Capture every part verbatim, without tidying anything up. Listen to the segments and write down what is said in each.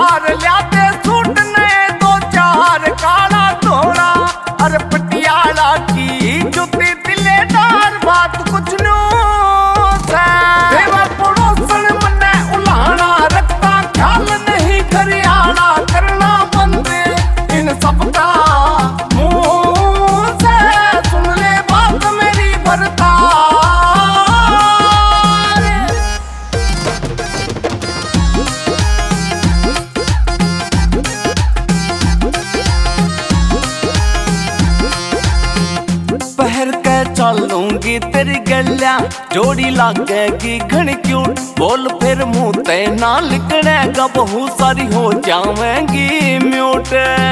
बाजार लियाते सूट नए दो चार काला धोला। अरे पटियाला की जुती दिलेदार बात कुछ नो से। देवा पड़ोसन मने उलाना रखता ख्याल नहीं करियाना करना बंद इन सबका मुंह से। सुन ले बात मेरी बरता पहर के चलूंगी तेरी गलिया जोड़ी लागेगी घनी क्यूट। बोल फिर मुंह ते ना लिखनेगा बहुत सारी हो जावेंगी म्यूट।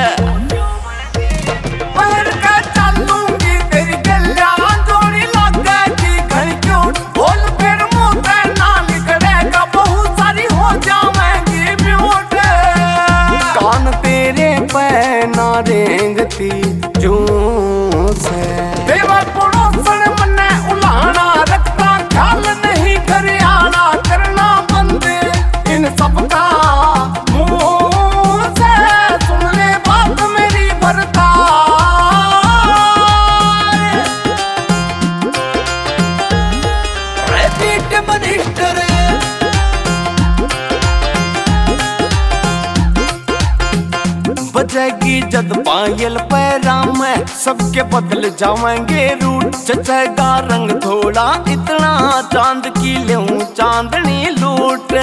पहर के चलूंगी तेरी गलिया जोड़ी लागेगी घनी क्यूट। बोल फिर मुंह ते ना लिखनेगा बहुत सारी हो जावेंगी म्यूट। कान तेरे पे ना रेंगती जूं से। देवा पड़ोसन मने उलाना रखता ख्याल नहीं करियाना करना बंद इन सबका मुंह से। सुन ले बात मेरी बरता पीठ मनिस्टर। बजेगी जद पायल पैरा में सबके बदल जावेंगे रूट। चचेगा रंग थोड़ा इतना चांद की लेऊं चांदनी लूट।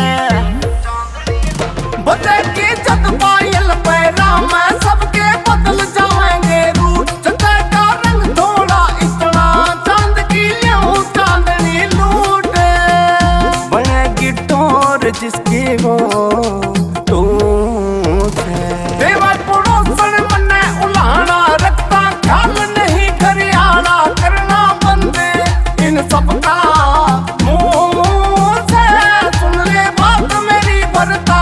बजेगी जद पायल पैरा में सबके बदल जावेंगे रूट। चचेगा रंग थोड़ा इतना चांद की लेऊं चांदनी लूट। बनेगी टोर जिसकी वो देवा पड़ोसन मने उलाना रखता ख्याल नहीं करियाना करना बंद इन सबका मुंह से। सुन ले बात मेरी बरता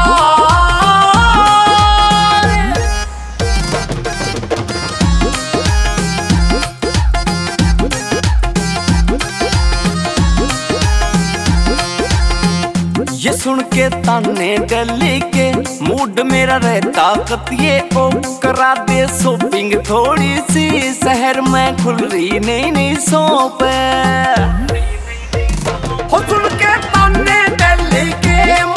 ये सुन के ताने गली के मूड मेरा रहता कतिये ओ। करा दे शॉपिंग थोड़ी सी शहर में खुल रही नई नई शॉप। हो सुन के ताने गली के